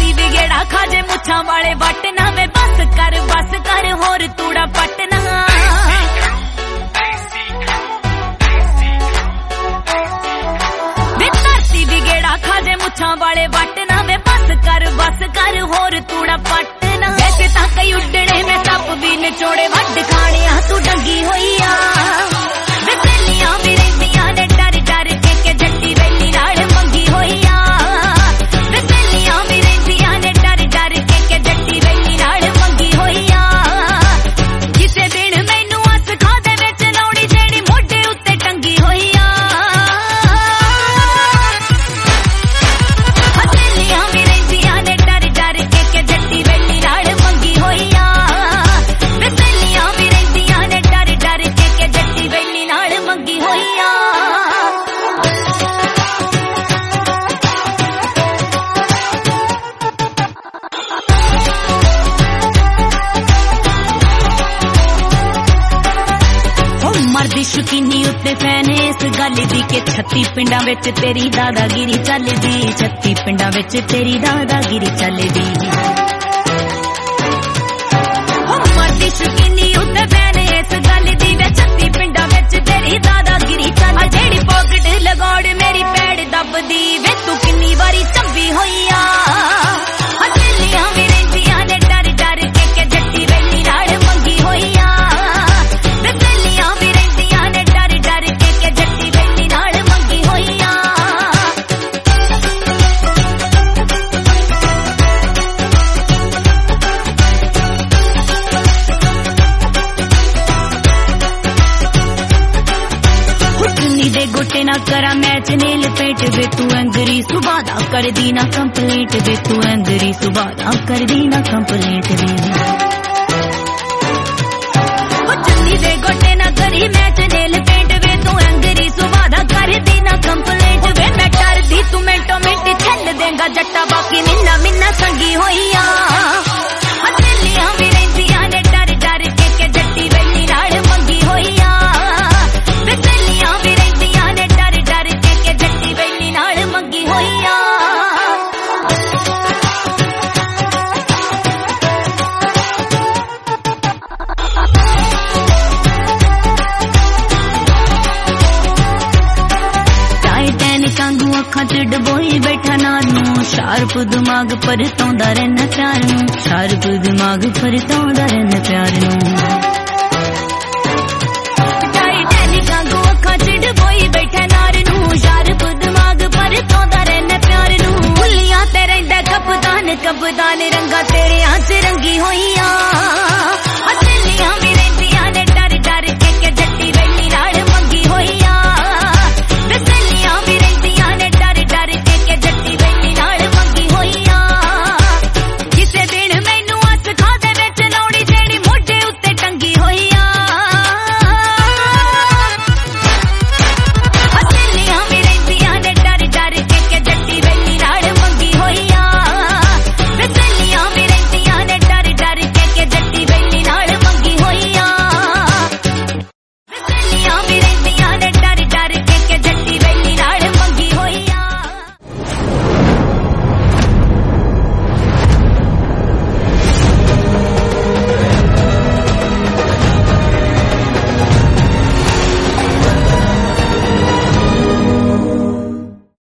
धरती विगेड़ा खाजे मुछां वाले वट ना वे बस कर होर तूड़ा पटना वे धरती विगेड़ा खाजे मुछां वाले वट ना वे बस कर होर तूड़ा पटना वैसे तां कई उड्डणे में सप भी निचोड़े वड खाने तू डंगी होई आ वे सहेलियां भी रहिंदियां ने डर डर के जट्टी वेली नाल मंगी होई आ वे सहेलियां भी रहिंदियां ने डर डर के जट्टी वेली नाल मंगी होई आ किसे दिन मैनू हस खादे विच लाउणी जेड़ी मोढे उत्ते टंगी होई आ सहेलियां भी रहिंदियां ने डर डर के जट्टी वेली नाल मंगी होई आ वे सहेलियां भी रहिंदियां ने डर डर के जट्टी वेली नाल मंगी होई आ मर्दी शकीनी उत्ते फैन इस गल दी के 36 पिंडां विच तेरी दादागिरी चलदी 36 पिंडां विच तेरी दादागिरी चलदी मर्दी शकीनी उत्ते फैन इस गल दी वे 36 पिंडां विच तेरी दादागिरी चलदी जेड़ी पॉकेट लगौड़ मेरी पैड़ दबदी वे तू किन्नी वारी चंबी होई आ सहेलियां भी रहिंदियां ने डर डर के जट्टी वेली नाल मंगी होई आ वे सहेलियां भी रहिंदियां ने डर डर के जट्टी वेली नाल मंगी होई आ चुन्नी दे गोटे ना करा मैच नेल पेट वे तू एंगरी सुबह दा कर दी ना कंप्लीट वे तू एंगरी सुबह दा कर दी ना कंप्लीट वे चुन्नी दे गोटे ना करी मैच नेल पेट वे तू एंगरी सुबह दा कर दी ना कंप्लीट वे मैं डर दी तू मिंटो मिंट छल देंगा जट्टा बाकी मिन्ना मिन्ना संगी होई आ सहेलियां भी रहिंदियां ने डर डर के जट्टी वेली नाल मंगी होई आ वे सहेलियां भी रहिंदियां ने डर डर के जट्टी वेली नाल मंगी होई आ कांगू अखां च डबोई बैठा नानू शार्प दिमाग परतौंदा रहना प्यार नू शार्प दिमाग परतौंदा रहना प्यार नू